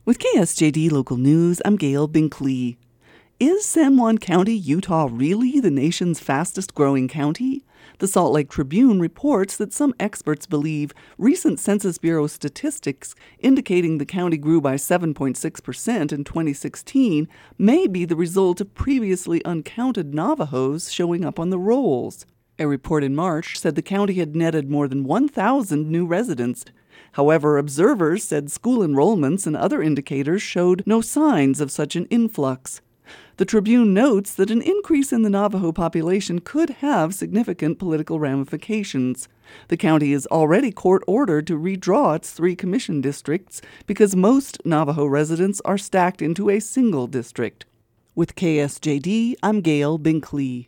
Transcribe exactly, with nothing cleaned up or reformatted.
With K S J D Local News, I'm Gail Binkley. Is San Juan County, Utah really the nation's fastest-growing county? The Salt Lake Tribune reports that some experts believe recent Census Bureau statistics indicating the county grew by seven point six percent in twenty sixteen may be the result of previously uncounted Navajos showing up on the rolls. A report in March said the county had netted more than one thousand new residents. However, observers said school enrollments and other indicators showed no signs of such an influx. The Tribune notes that an increase in the Navajo population could have significant political ramifications. The county is already court-ordered to redraw its three commission districts because most Navajo residents are stacked into a single district. With K S J D, I'm Gail Binkley.